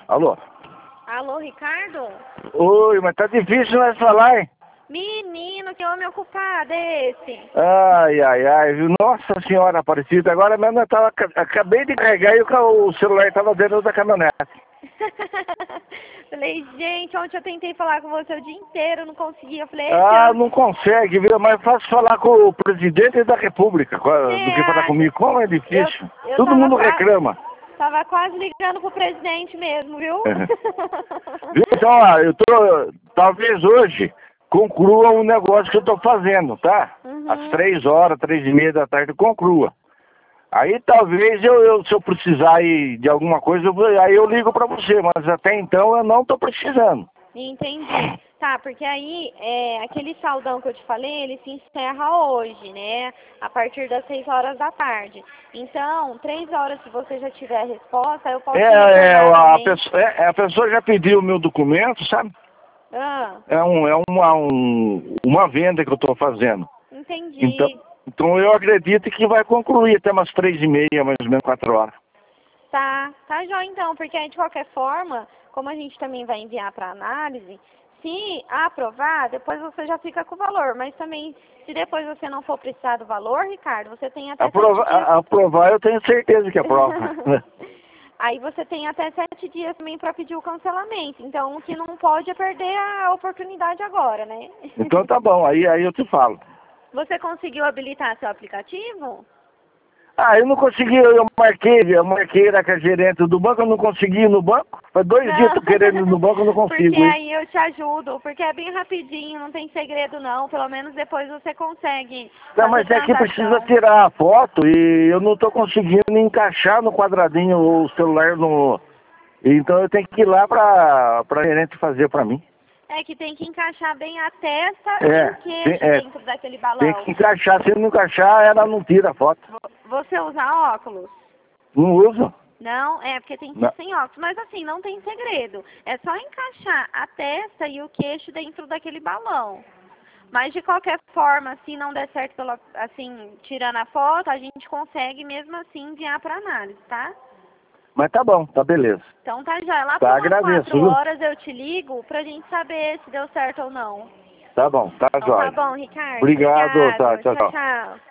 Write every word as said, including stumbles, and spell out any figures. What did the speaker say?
Alô? Alô, Ricardo? Oi, mas tá difícil nós falar, hein? Menino, que homem ocupado é esse? Ai, ai, ai, viu? Nossa senhora Aparecida, agora mesmo eu tava, acabei de carregar e o, o celular tava dentro da caminhonete. Falei, gente, ontem eu tentei falar com você o dia inteiro, não conseguia. Eu falei, Ah, eu... não consegue, viu? Mas fácil falar com o presidente da república do que falar acha? comigo. Como é difícil. Eu, eu Todo tava mundo qua- reclama. Tava quase ligando pro presidente mesmo, viu? Viu? Então, ó, eu tô, talvez hoje, conclua um negócio que eu tô fazendo, tá? Uhum. Às três horas, três e meia da tarde, conclua. Aí talvez eu, eu se eu precisar aí de alguma coisa, eu, aí eu ligo pra você, mas até então eu não tô precisando. Entendi. Tá, porque aí, é, aquele saldão que eu te falei, ele se encerra hoje, né? A partir das seis horas da tarde. Então, três horas, se você já tiver a resposta, eu posso É, é, retornar a também. pessoa, é, a pessoa já pediu o meu documento, sabe? Ah, É, um, é uma, um, uma venda que eu tô fazendo. entendi. Então, então eu acredito que vai concluir até umas três e meia, mais ou menos quatro horas. Tá, tá jóia então, porque aí de qualquer forma, como a gente também vai enviar para análise, se aprovar, depois você já fica com o valor, mas também, se depois você não for precisar do valor, Ricardo, você tem até Aprova, sete dias. a- aprovar eu tenho certeza que aprova. Aí você tem até sete dias também para pedir o cancelamento, então o que não pode é perder a oportunidade agora, né? Então tá bom, aí, aí eu te falo. Você conseguiu habilitar seu aplicativo? Ah, eu não consegui, eu marquei, eu marquei lá com a gerente do banco, eu não consegui ir no banco. Faz dois dias que eu tô querendo ir no banco, eu não Porque consigo ir. aí eu te ajudo, porque é bem rapidinho, não tem segredo não, pelo menos depois você consegue Não, fazer mas é que precisa transação. tirar a foto e eu não tô conseguindo encaixar no quadradinho o celular no... Então eu tenho que ir lá pra, pra gerente fazer pra mim. É que tem que encaixar bem a testa É, e o tem, queixo é, dentro daquele tem balão. que encaixar, se não encaixar, ela não tira a foto. Vo- Você usa óculos? Não usa. Não, é porque tem que Não. ser sem óculos, mas assim, não tem segredo. É só encaixar a testa e o queixo dentro daquele balão. Mas de qualquer forma, se não der certo, pela, assim, tirando a foto, a gente consegue mesmo assim enviar para análise, tá? Mas tá bom, tá beleza. Então tá já. Lá Tá, por umas agradeço, quatro viu? horas eu te ligo pra gente saber se deu certo ou não. Tá bom, tá Então tá jóia. bom, Ricardo. Obrigado, Obrigado. tá, tchau, Tchau, tchau. tchau.